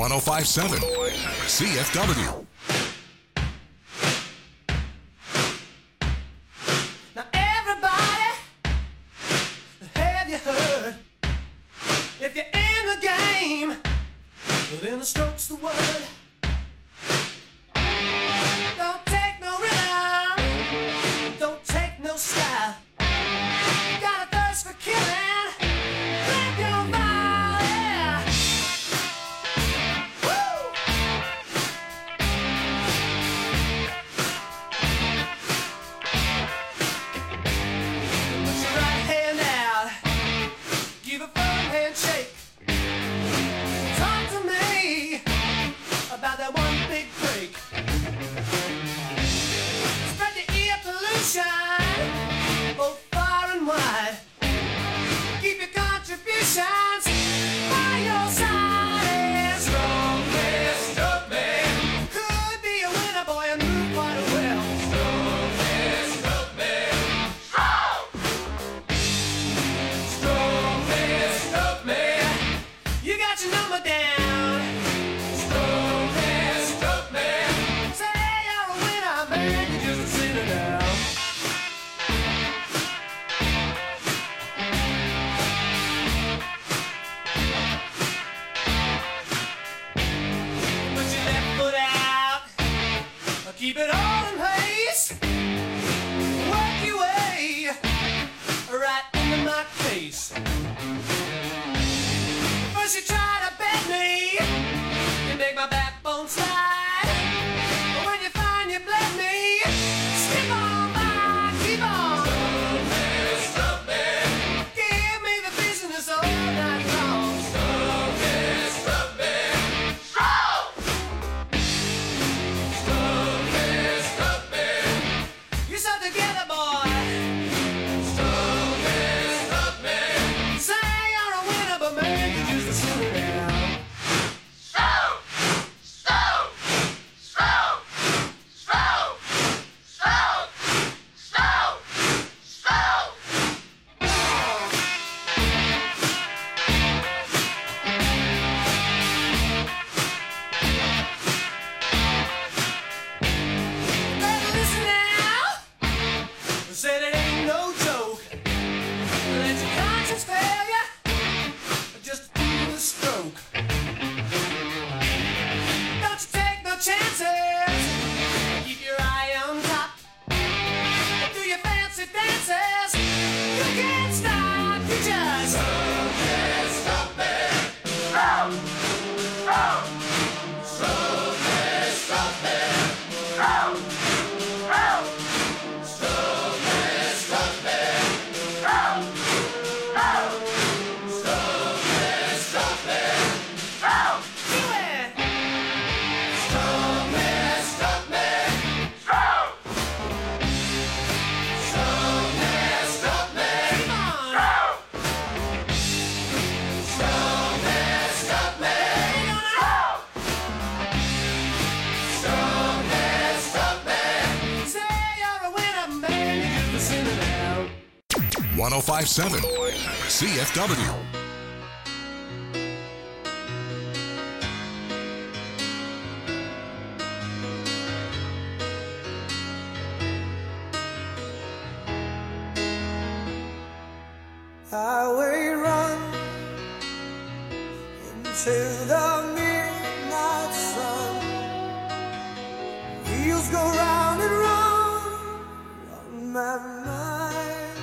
1057 CFW. Now everybody, have you heard? If you're in the game, well then the stroke's the word. Don't take no rhythm, don't take no style. Got a thirst for killing, grab your body. Woo! Put your right hand out, give a firm handshake. Talk to me about that one big break. Spread the ear pollution both far and wide. Keep your contributions by your side. Strong man, stroke man. Could be a winner, boy, and move quite well. Strong man, stroke man. Strong man, stroke man. You got your number down. Strong man, stroke man. Say you're a winner, man, you're just a sinner now. Put your left foot out, keep it all in place. Work your way right into my face. First you try to bend me, you make my backbone slide. But when you find you bled me, skip on by, keep on. Give me the business all night long. You so together, boy. Say you're a winner, but man, you're just a sinner now. Better listen now. Said it ain't no joke. Let your conscience fail you. Just do the stroke. Don't you take no chances. Keep your eye on top. Do your fancy dances. You can't stop. You just can't stop me. Do it. Come on. Hang on out. Say you're a winner, man, you're just a sinner now. 1057 CFW. Highway run into the midnight sun. Wheels go round and round on my mind.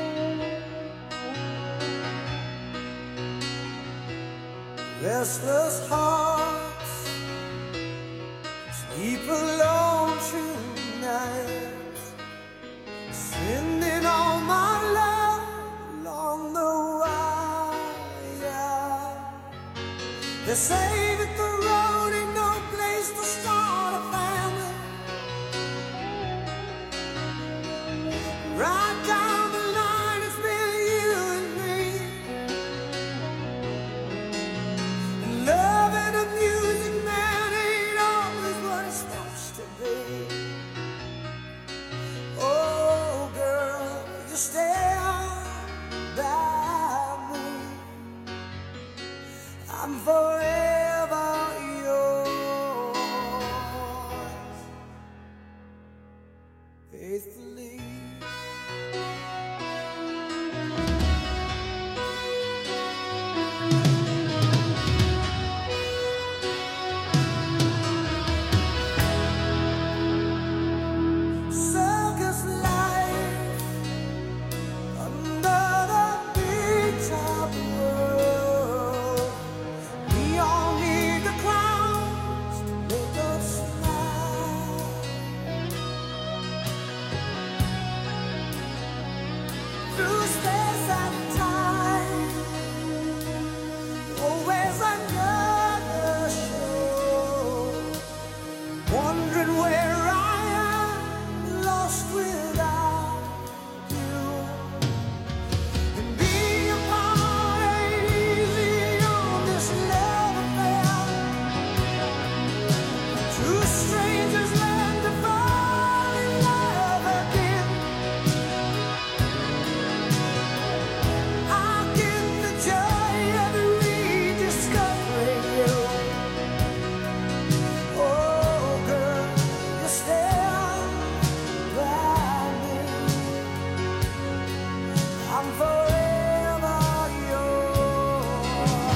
Restless hearts sleep alone tonight, sending all my love along the wire. They say that the road ain't no place to start a family. Right down the line, it's been you and me. And love and the music, man, ain't always what it's supposed to be. Oh, girl, you stand by me. I'm forever faithfully. Circus life under the big top world. We all need the clowns to make us smile. Through space and time, always another show. Wondering where I am, lost without you. And being apart ain't easy on this love affair. Two strangers learn to fall in love again. I'll get the joy of rediscovering you. Oh, girl, you're still by me. I'm forever yours,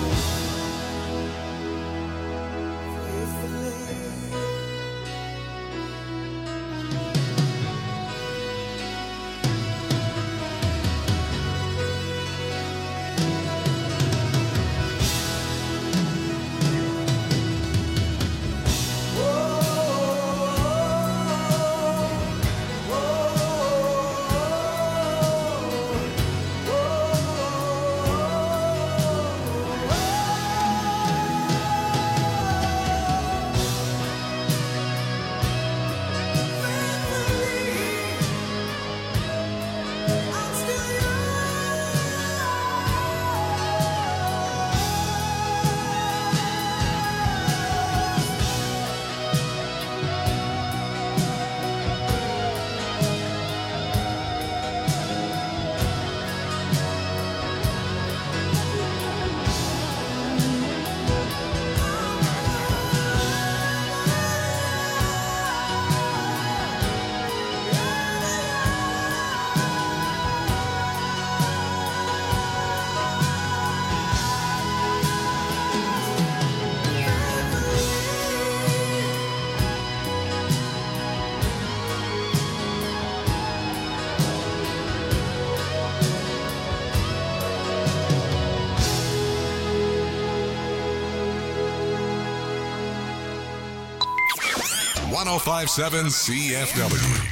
faithfully. 1057 CFW.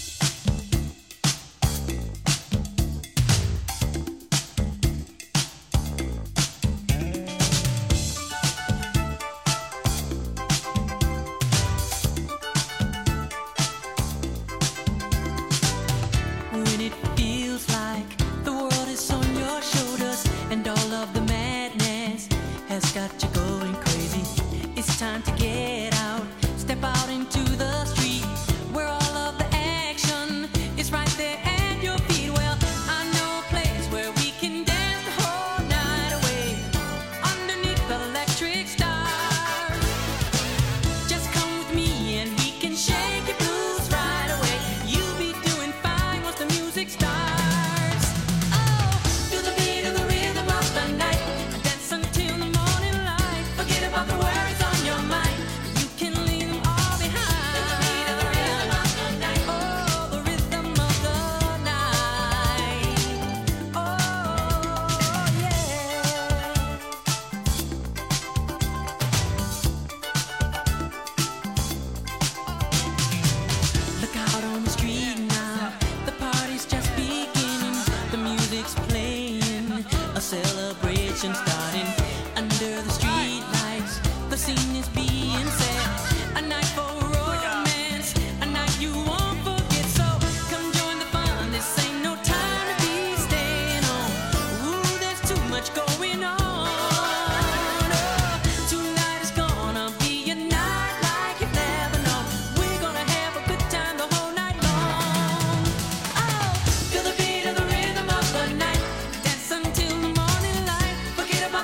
When it feels like the world is on your shoulders and all of the madness has got you going crazy, it's time to get out, step out into the street where all of the action is right there at your feet. Well, I know a place where we can dance the whole night away underneath the electric stars. Just come with me and we can shake your blues right away. You'll be doing fine once the music starts. Oh, feel the beat of the rhythm of the night. Dance until the morning light. Forget about the worries on your mind. You can leave them all behind. Feel the beat of the rhythm of the night. Oh, the rhythm of the night. Oh, yeah. Look out on the street now, the party's just beginning. The music's playing, a celebration starting. Under the street lights, the scene is being set. A night for romance, a night you won't forget. So come join the fun, this ain't no time to be staying home. Ooh, there's too much going on. Oh, tonight is gonna be a night like you've never known. We're gonna have a good time the whole night long. Oh, feel the beat of the rhythm of the night. Dance until the morning light. Forget about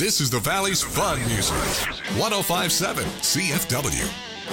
This is the Valley's fun music. 105.7 CFW.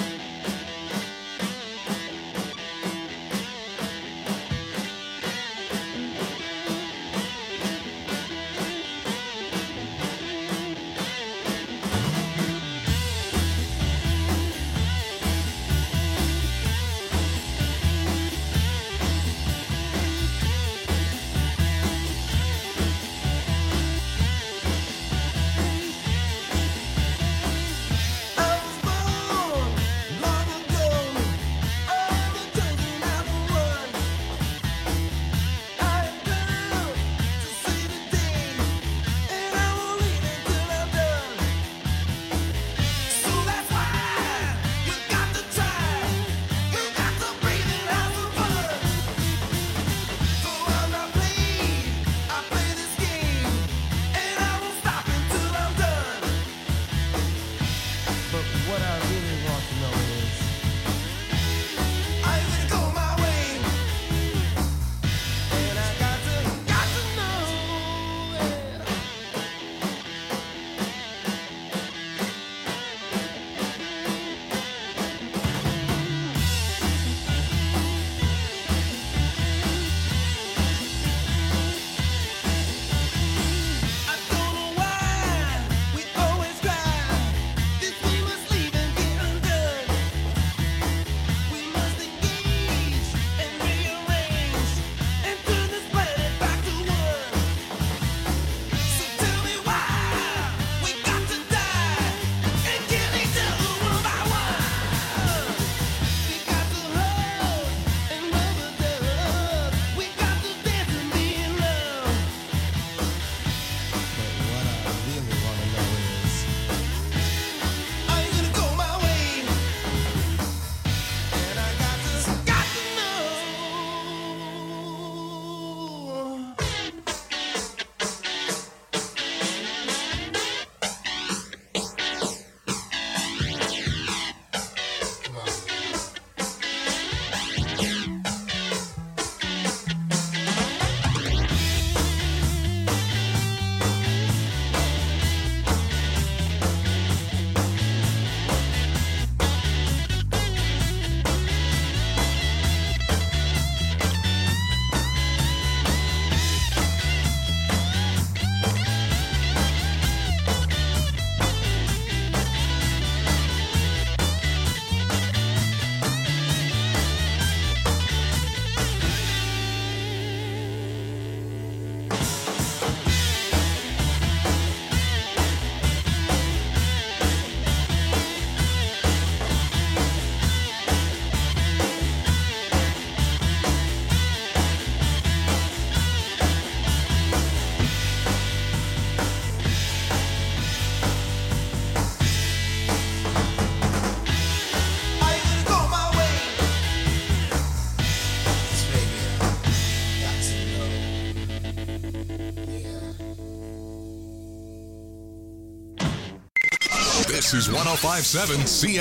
This is 105.7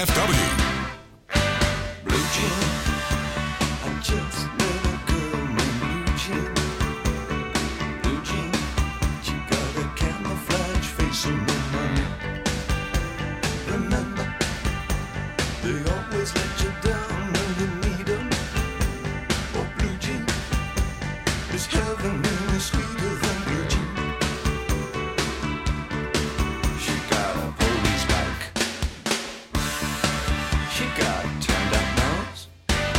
CFW. Blue Jean, I just met a girl named Blue Jean. Blue Jean, she got a camouflage face and no money. Remember, they always let you down when you need them. Oh, Blue Jean is heaven really sweeter than Blue Jean. She got a police bike. She got turned up nose.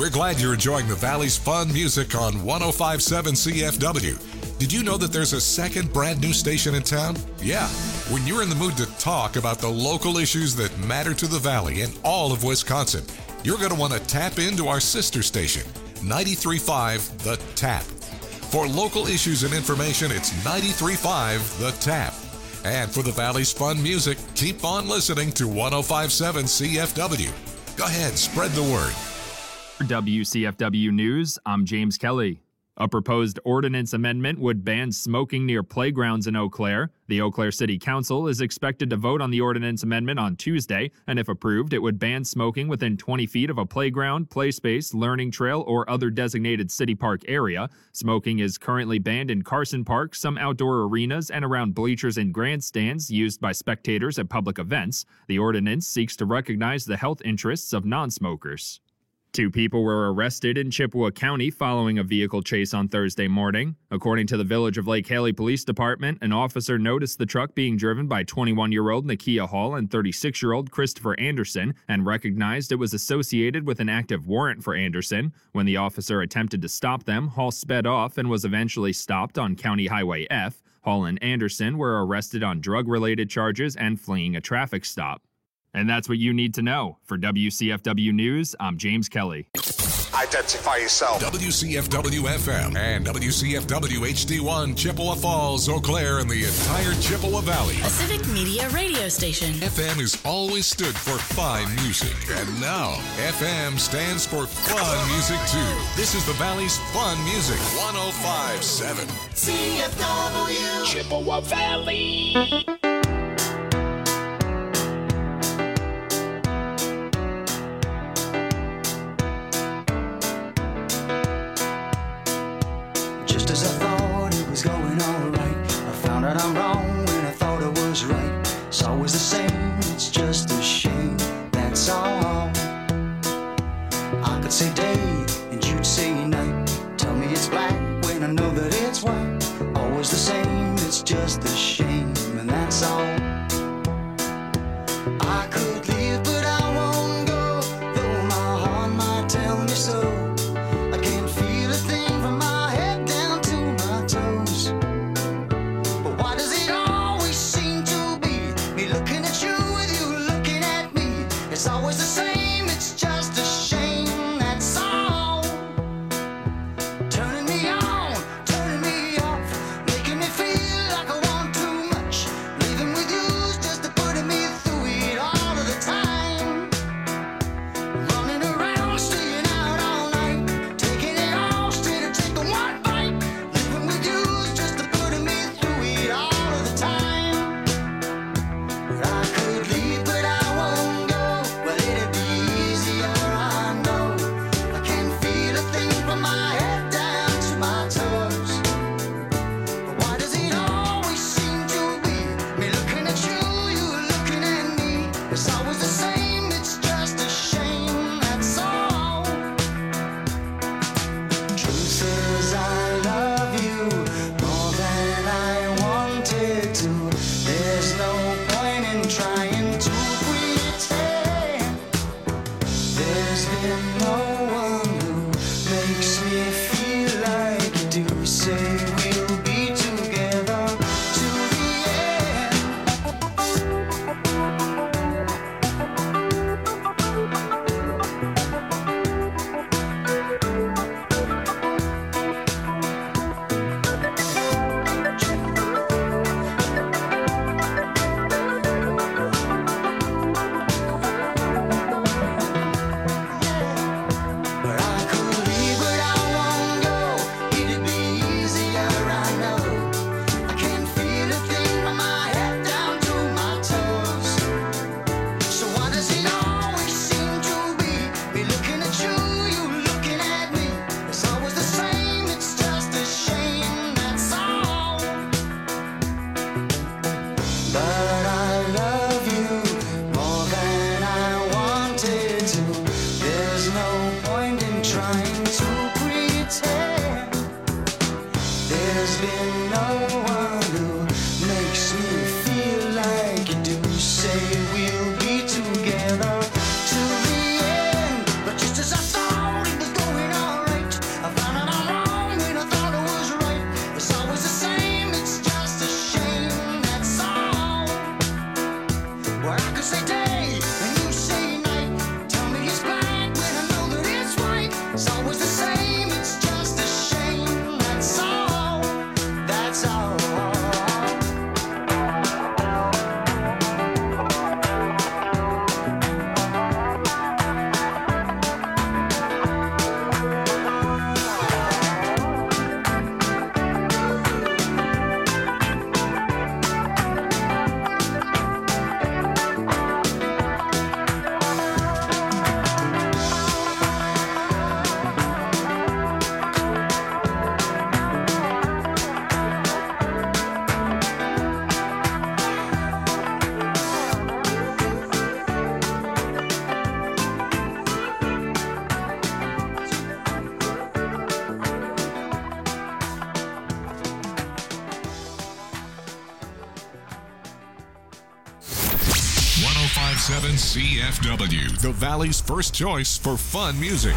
We're glad you're enjoying the Valley's fun music on 105.7 CFW. Did you know that there's a second brand new station in town? Yeah. When you're in the mood to talk about the local issues that matter to the Valley and all of Wisconsin, you're going to want to tap into our sister station, 93.5 The Tap. For local issues and information, it's 93.5 The Tap. And for the Valley's fun music, keep on listening to 105.7 CFW. Go ahead, spread the word. For WCFW News, I'm James Kelly. A proposed ordinance amendment would ban smoking near playgrounds in Eau Claire. The Eau Claire City Council is expected to vote on the ordinance amendment on Tuesday, and if approved, it would ban smoking within 20 feet of a playground, play space, learning trail, or other designated city park area. Smoking is currently banned in Carson Park, some outdoor arenas, and around bleachers and grandstands used by spectators at public events. The ordinance seeks to recognize the health interests of non-smokers. 2 people were arrested in Chippewa County following a vehicle chase on Thursday morning. According to the Village of Lake Haley Police Department, an officer noticed the truck being driven by 21-year-old Nakia Hall and 36-year-old Christopher Anderson and recognized it was associated with an active warrant for Anderson. When the officer attempted to stop them, Hall sped off and was eventually stopped on County Highway F. Hall and Anderson were arrested on drug-related charges and fleeing a traffic stop. And that's what you need to know. For WCFW News, I'm James Kelly. Identify yourself. WCFW FM and WCFW HD1 Chippewa Falls, Eau Claire, and the entire Chippewa Valley. A civic media radio station. FM has always stood for fine music. And now, FM stands for fun music, too. This is the Valley's fun music. 105.7 CFW Chippewa Valley. Just as I thought it was going alright, I found out I'm wrong when I thought I was right. It's always the same, it's just a shame, that's all. I could say day and you'd say night. Tell me it's black when I know that it's white. Always the same, it's just a shame, and that's all. I could leave but I won't go, though my heart might tell me so. I can't feel a thing from my head down to my toes. But why does it always seem to be me looking at you with you looking at me? It's always the same, it's just a shame, that's all. Turning me on, turning me off, making me feel like I want too much. Leaving with you's just putting me through it all of the time. Running around, staying out all night, taking it all straight or taking one bite. Living with you's just putting me through it all of the time. But I could leave, but I won't go. Well, it'd be easier, I know. I can't feel a thing from my head down to my toes. But why does it always seem to be me looking at you, you looking at me? It's always the same, it's just a shame, that's all. Truth is I love you more than I wanted to. There's no point in trying to pretend. There's been no one who makes me feel like you do. Say we'll be together to the end. But I could leave, but I won't go. It'd be easier, I know. I can't feel a thing from my head down to my toes. So why does it always seem to be me looking at you, you looking at me? It's always the same, it's just a shame, that's all. But I love you more than I wanted to. There's no point in trying to pretend. There's been no one who makes me feel like you do. Say we'll be together to the end. But just as I thought it was 1057 CFW, the Valley's first choice for fun music.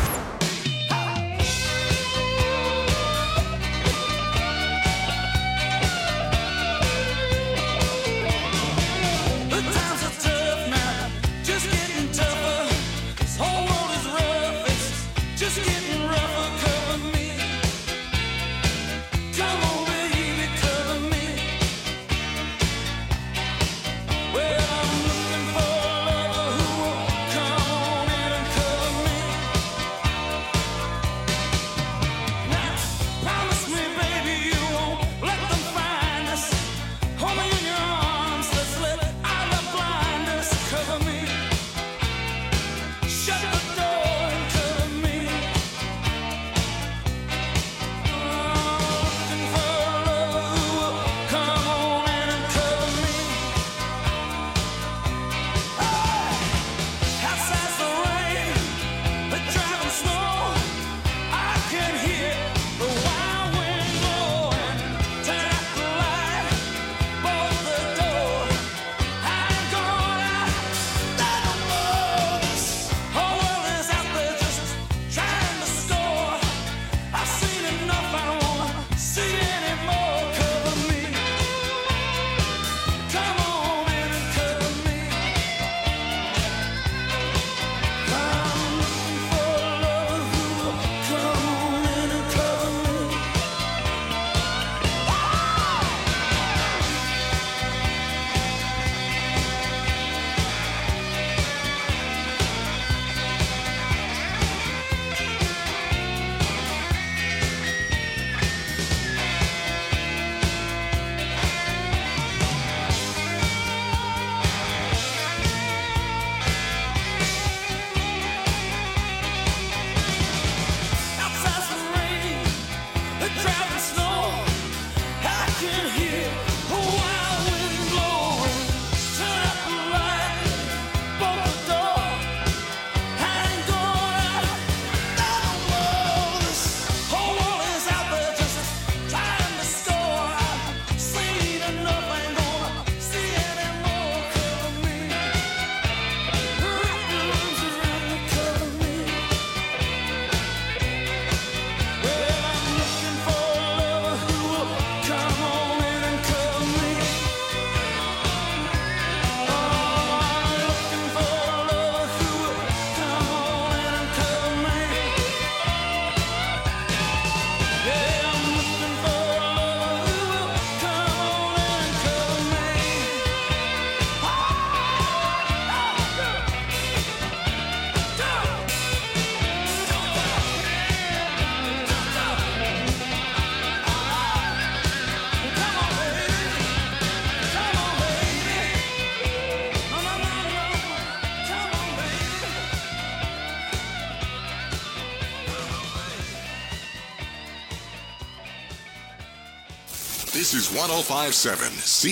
This is 1057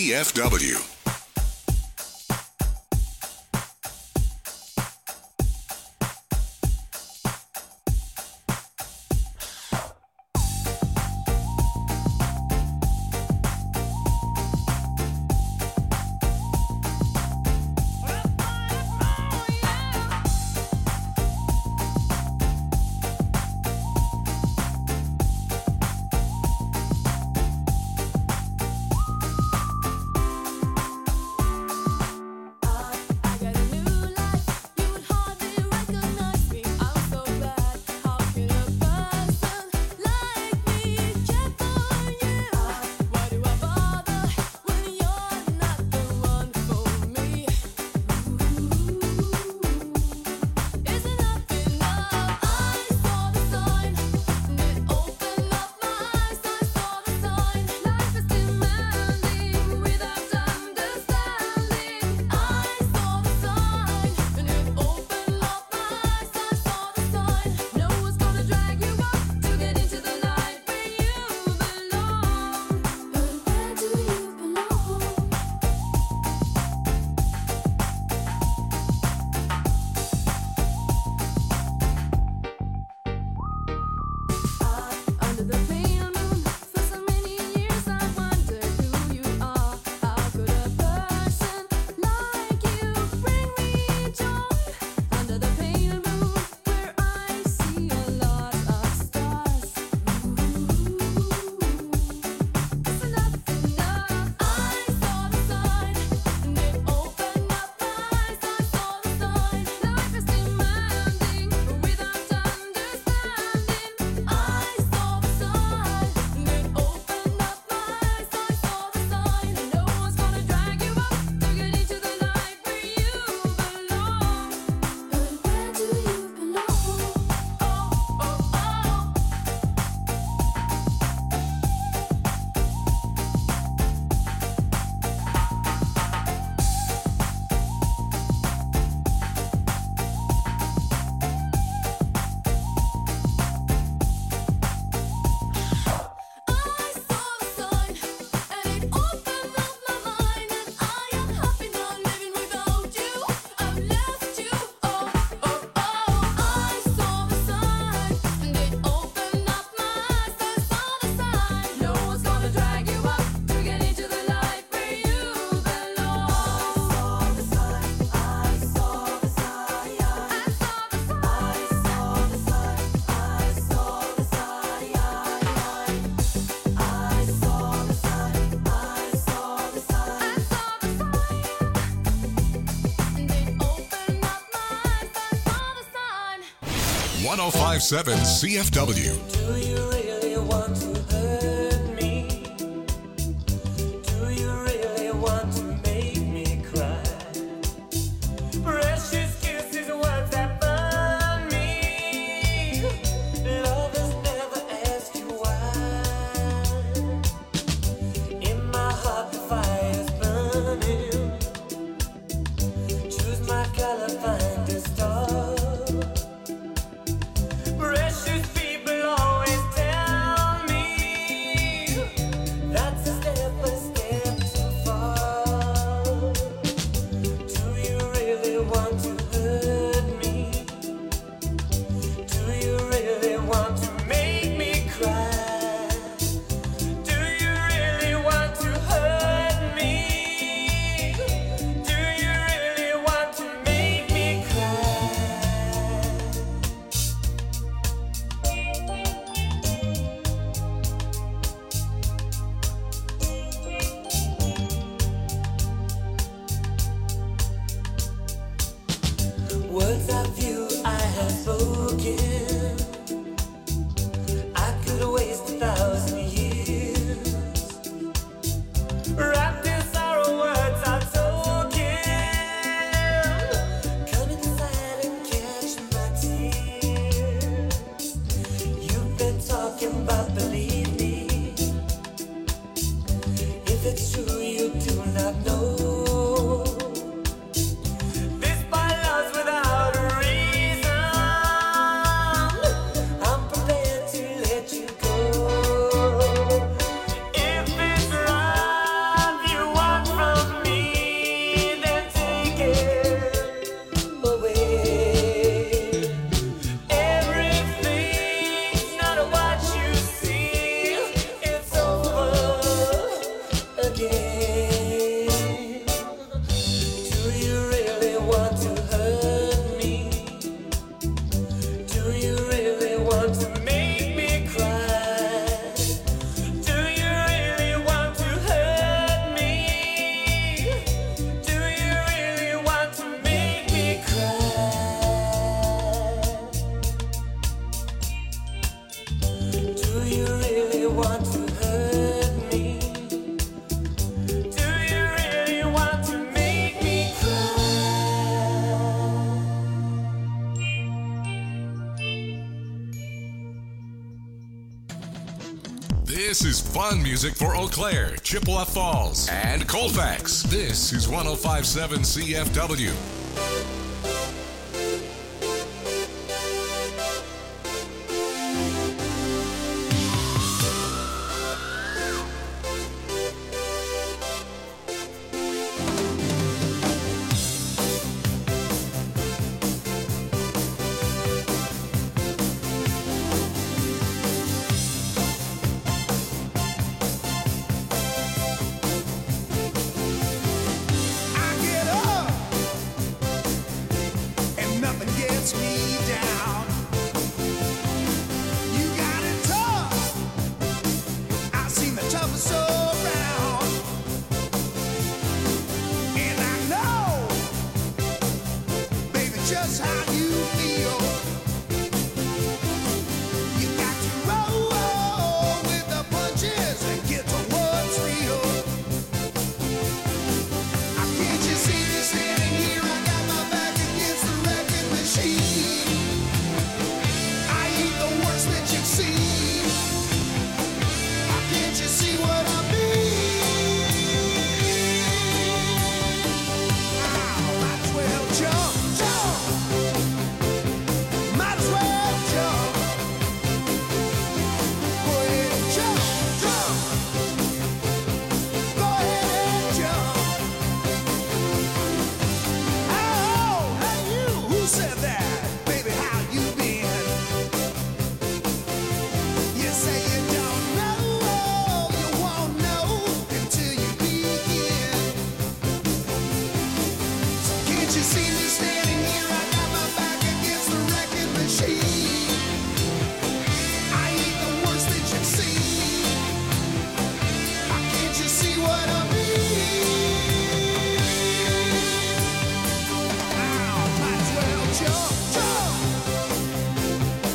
CFW. 1057 CFW. Do you really want to hurt me? Do you really want to make me cry? Precious kisses, words that burn me. Lovers never asked you why. In my heart the fire's burning. Choose my color, find a star. Precious people always tell me that's a step too far. Do you really want to hurt me? Do you really want to make me cry? Do you really want to hurt me? Do you really want to make me cry? Words of you I have spoken, I could waste 1,000 years. Wrapped in sorrow, words are token. Come inside and catch my tears. You've been talking about, believe me. If it's true, you do not know. This by love's without a reason. I'm prepared to let you go. If it's love you want from me, then take it away. Everything's not what you see. It's over again. Do you really want to hurt me? Do you really want to make me cry? Do you really want to hurt me? Do you really want to make me cry? Do you really want to hurt me? Do you really want to make me cry? This is fun music for Eau Claire, Chippewa Falls, and Colfax. This is 1057 CFW. I get up and nothing gets me down. You got it tough. I've seen the toughest around, and I know, baby, just how you feel. You got to roll with the punches and get to what's real. Can't you see me standing here? I got my back against the wrecking machine. I ain't the worst that you've seen. Can't you see what I mean? Might as well jump, jump. Might as well jump. Go ahead and jump, jump. Go ahead and jump. Oh, hey you, who said that? Baby, how you been? You say you don't know, you won't know until you begin. So can't you see me standing here? I got my back against the wrecking machine. I ain't the worst that you've seen. Can't you see what I mean? Might as well jump, jump.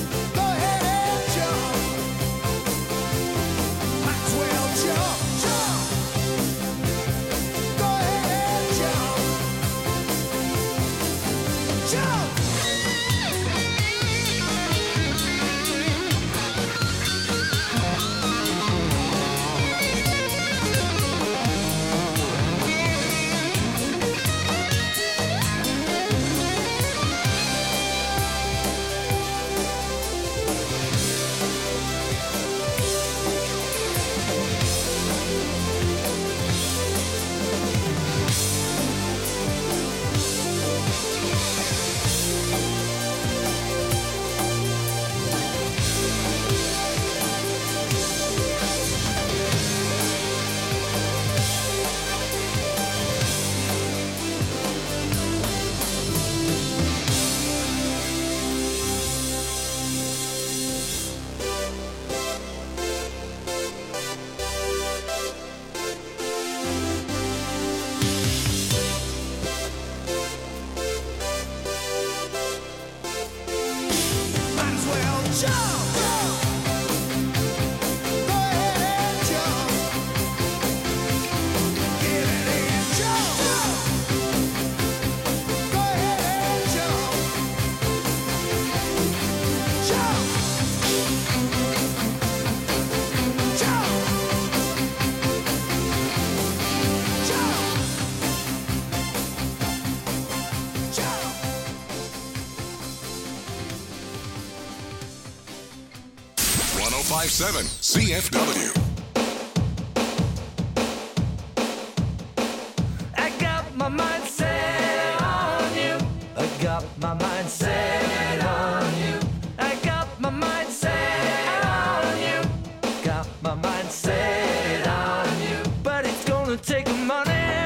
1057 CFW. I got my mind set on you. I got my mind set on you. I got my mind set on you. Got my mind set on you. But it's gonna take money,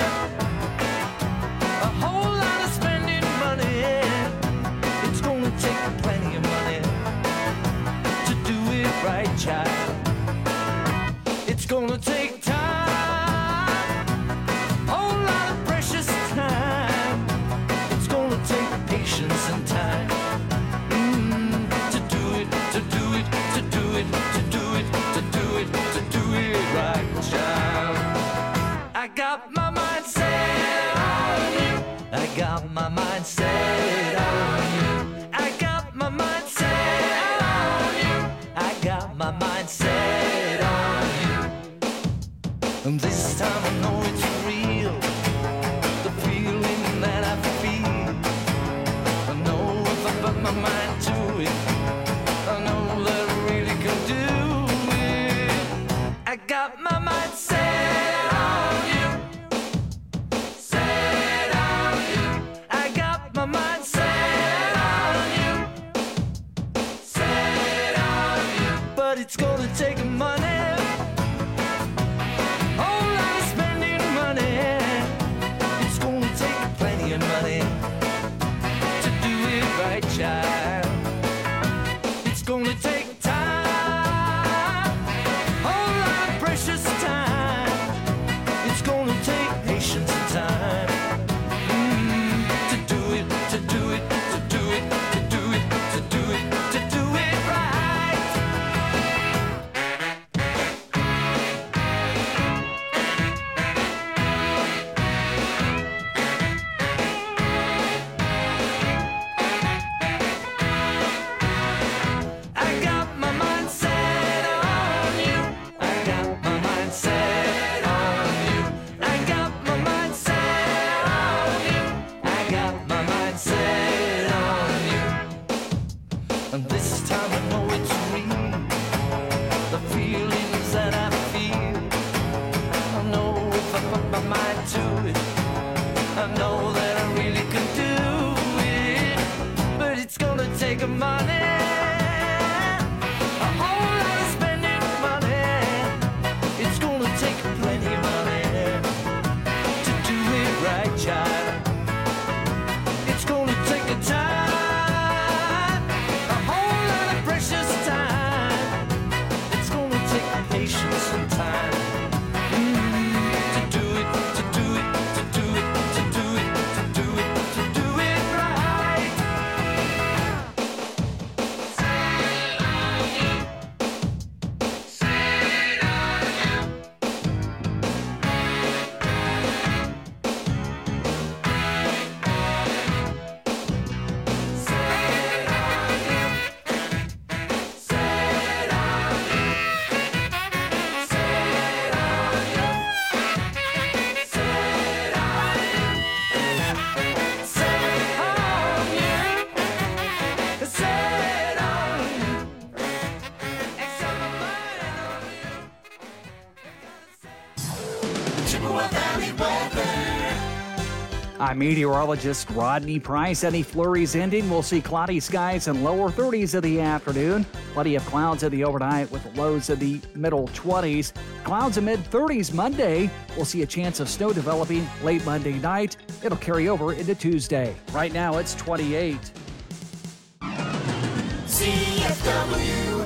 a whole lot of spending money. It's gonna take plenty of money to do it right, child. It's gonna take time, whole lot of precious time. It's gonna take patience and time to do it, to do it, to do it, to do it, to do it, to do it right, child. I got my mind set on you. I got my mind set on you. I got my mind set on you. I got my mind set on you. And this time I know it's real, the feeling that I feel. I know if I put my mind to it, I know that I really can do it. I got my mind set on you, set on you. I got my mind set on you, set on you. But it's gonna take money, whole lot of spending money. It's gonna take plenty of money to do it right, child. It's gonna take time, whole lot of precious time. It's gonna take patience and time to do it, to do it, to do it, to do it, to do it, to do it right. I got my mind set on you. I got my mind set on you. I got my mind set on you. I got my mind set on you. And this time I know it's real, the feelings that I feel. I know if I put my mind to it, I know that I really can do it. But it's gonna take money, a whole lot of spending money. It's gonna take plenty of money to do it right, child. It's gonna take a time, a whole lot of precious time. It's gonna take patience and time to do it, to do it, to do it, to do it, to do it, to do it right. I'm meteorologist Rodney Price. Any flurries ending, we'll see cloudy skies and lower 30s in the afternoon. Plenty of clouds in the overnight with lows in the middle 20s. Clouds in mid-30s Monday. We'll see a chance of snow developing late Monday night. It'll carry over into Tuesday. Right now it's 28. CFW.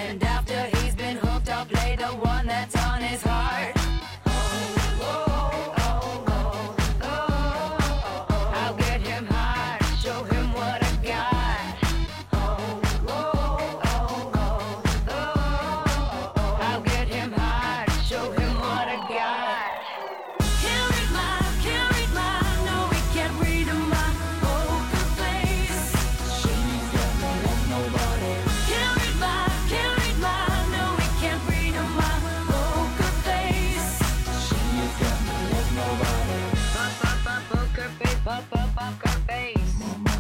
And after he's been hooked, I'll play the one that's on his heart. I'll get him hard, show him what I got. I'll get him hard, show him what I got. Can't read my, no, we can't read my poker face. She's got no love, nobody. Can't read my, no, we can't read my poker face. She's got no love, nobody. Poker face, poker face.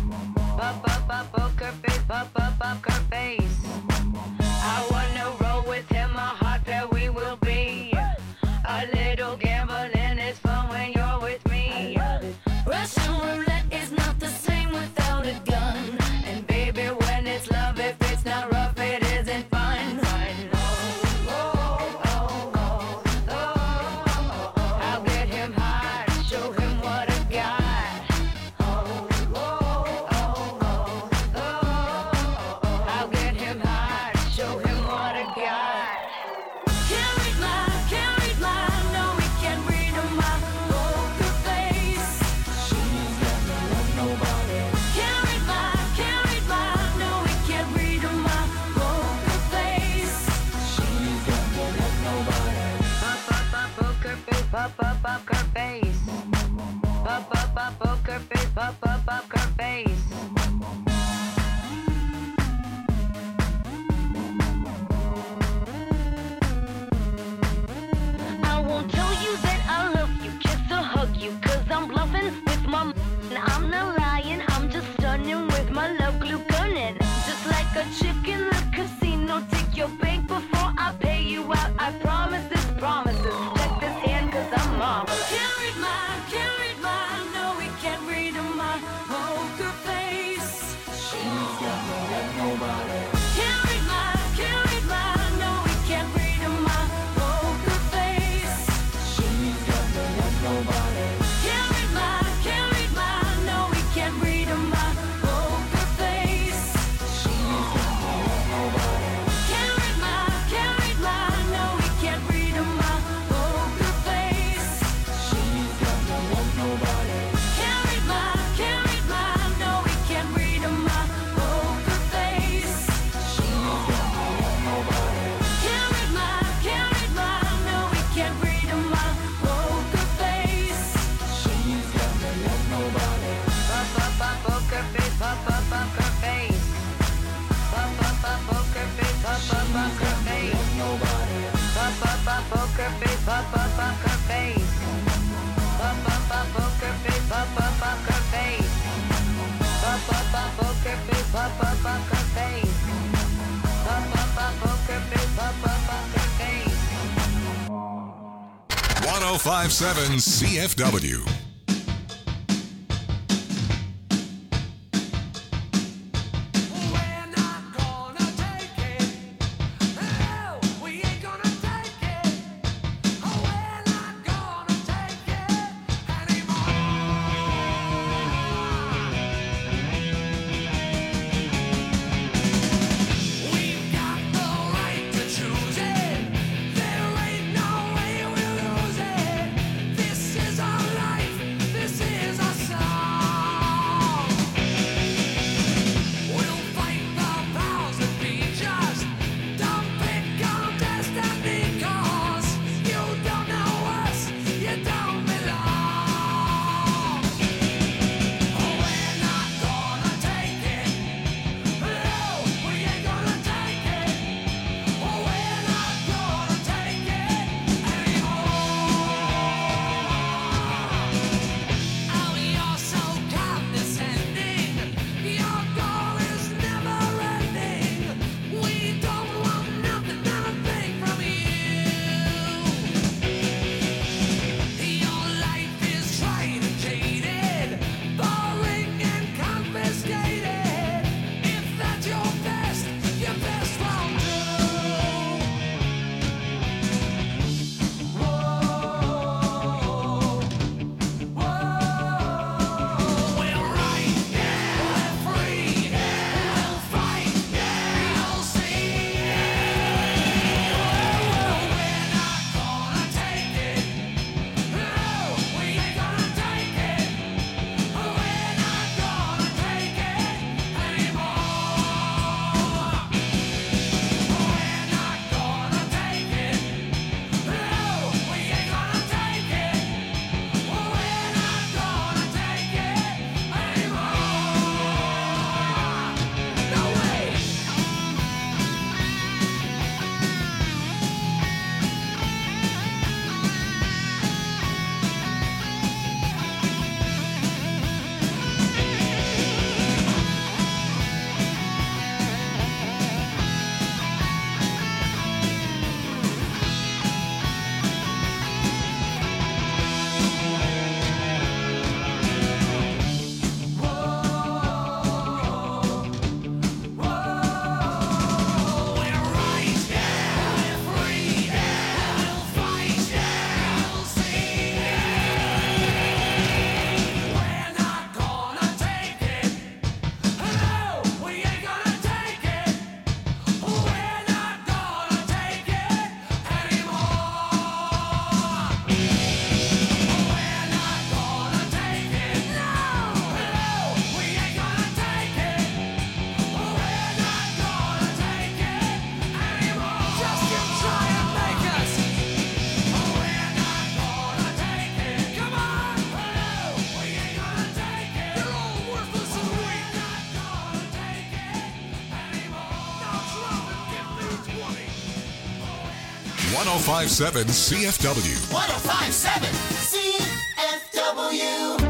Poker face, poker face. I wanna roll with him, a hot pair we will be. A little gambling is fun when you're with me. Russian roulette is not the same without a gun. And baby, when it's love, if it's not rough, it isn't fun. I'll get him hard, show him what I got. I'll get him hard, show him what I got. Can't read my, no, we can't read my poker face. She's got no love, nobody. Can't read my, no, we can't read my poker face. She's got no love, nobody. Poker face, poker face. Poker face, poker face. I won't tell you that I love you, kiss or hug you, 'cause I'm bluffing with my I'm not lying, I'm just stunning with my love glue gunning. Just like a chick in the casino, take your bank before I pay you out. I promise this promises. Check this hand 'cause I'm marvelous. Can't read my, no, we can't read my poker face. She's got no love, nobody. Can't read my, no, we can't read my poker face. She's got no love, nobody. Can't read my, no, we can't read my poker face. She's got no love, nobody. Can't read my, no, we can't read my poker face. She's got no love, nobody. Can't read my, no, we can't read my poker face. She's got no love, nobody. Can't read my, no, we can't read my poker face. She's got no love, nobody. Poker face, poker face. Poker face, poker face. Nobody. Poker face, poker face. Poker face, poker face. Poker face, poker face. Poker face, poker face. 1057 CFW. We're not gonna take it. Hell, we ain't gonna take it. We're not gonna take it anymore. We've got the right to choose it. There ain't no way we'll lose it. This is our life. 1057 CFW. 1057 CFW.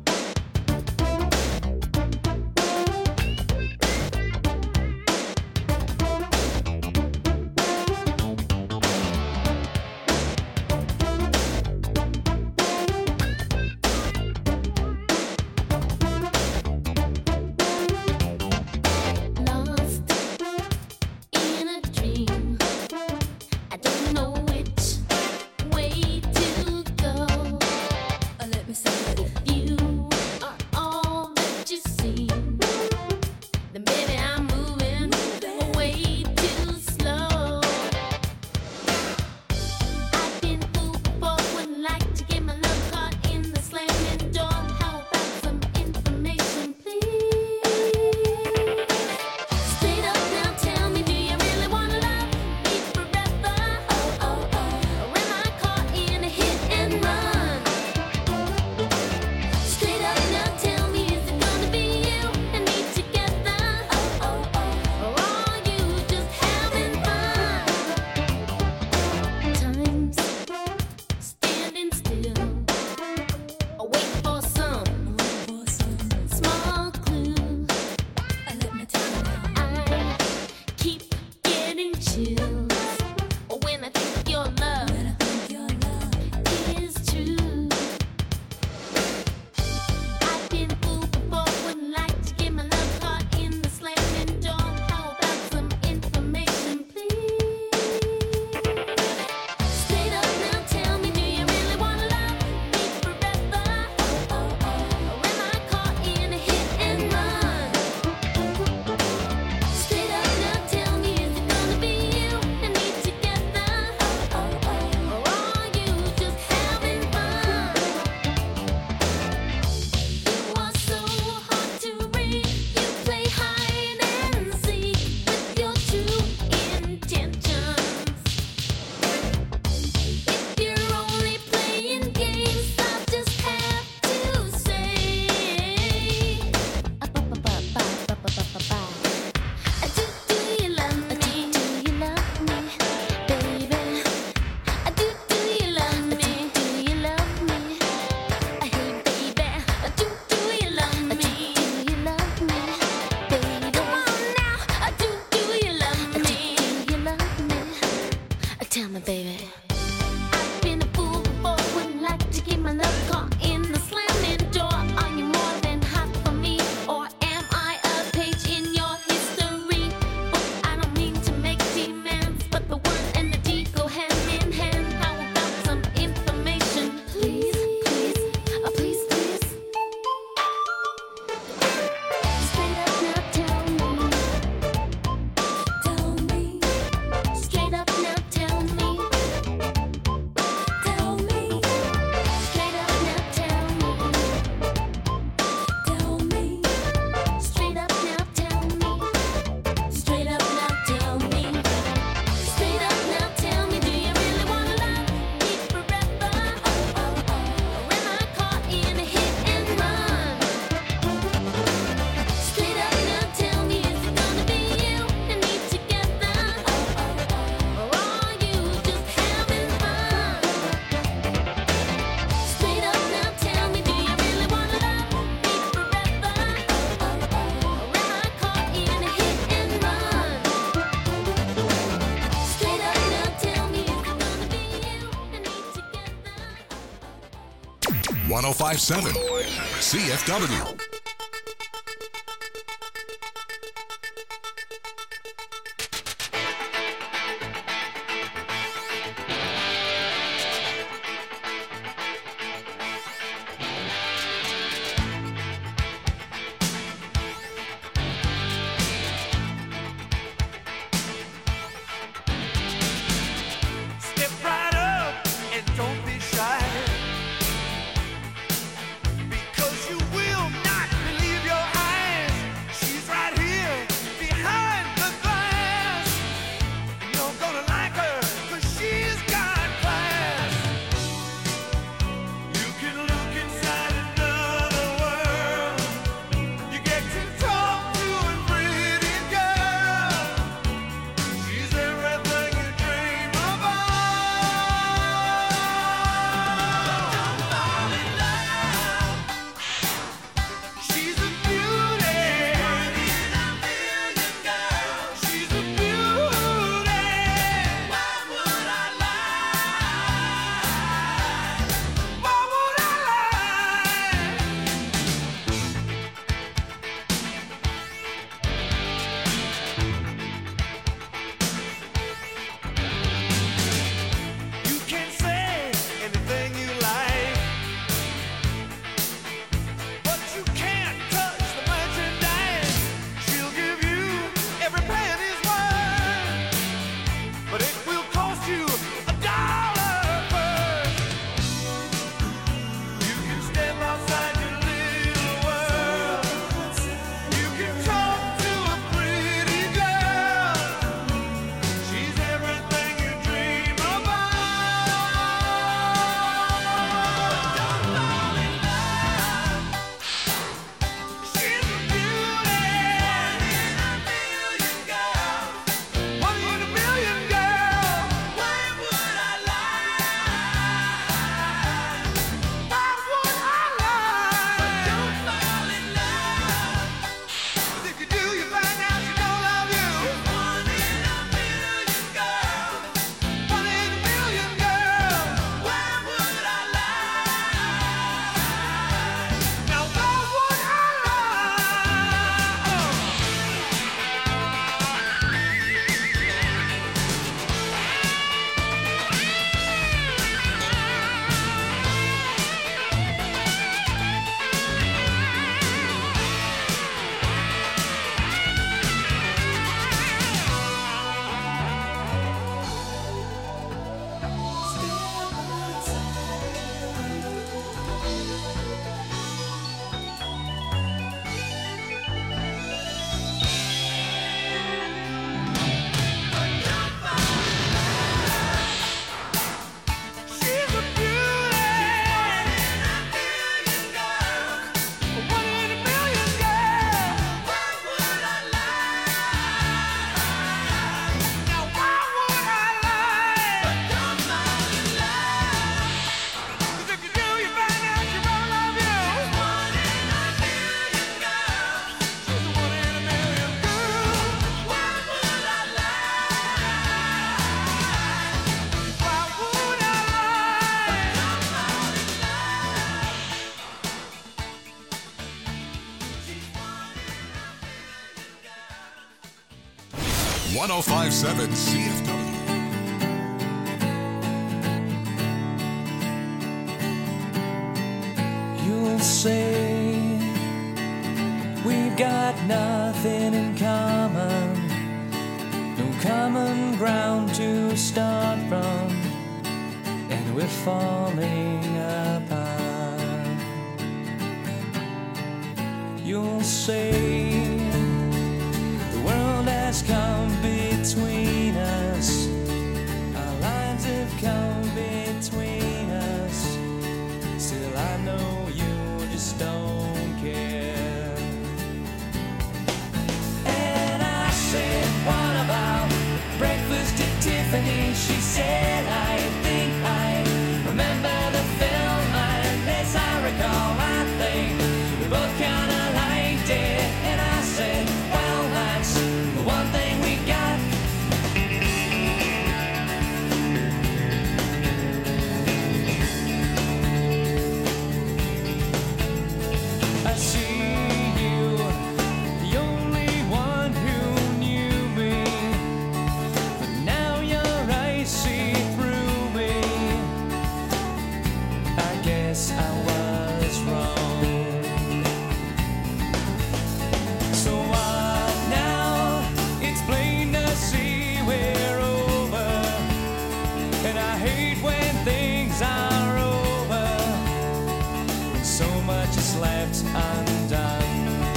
.1057 CFW. Because you will not 1057 CFW. You'll say we've got nothing in common, no common ground to start from, and we're falling apart. You'll say the world has come between us, our lines have come between us. Still I know you just don't care. And I said, what about breakfast at Tiffany? She said, I think I remember the film, and as I recall, I think we both kinda liked it. And I said, well, that's the one thing we got. I see you, the only one who knew me, but now your eyes see through me. I guess I was wrong. So what now? It's plain to see we're over, and I hate when things are over, when so much is left undone.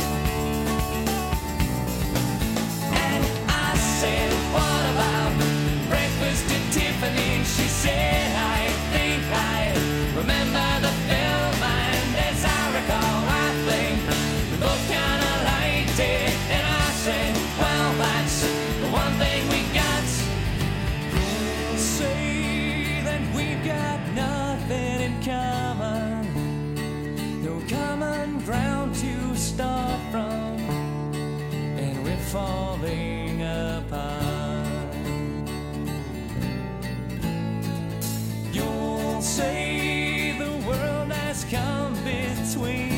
And I said, what about breakfast at Tiffany? She said, I think I remember the film, and as I recall, I think we both kinda liked it. And I said, well, that's the one thing we got. You'll say that we've got nothing in common, no common ground to start from, and we're falling apart. You'll say the world has come between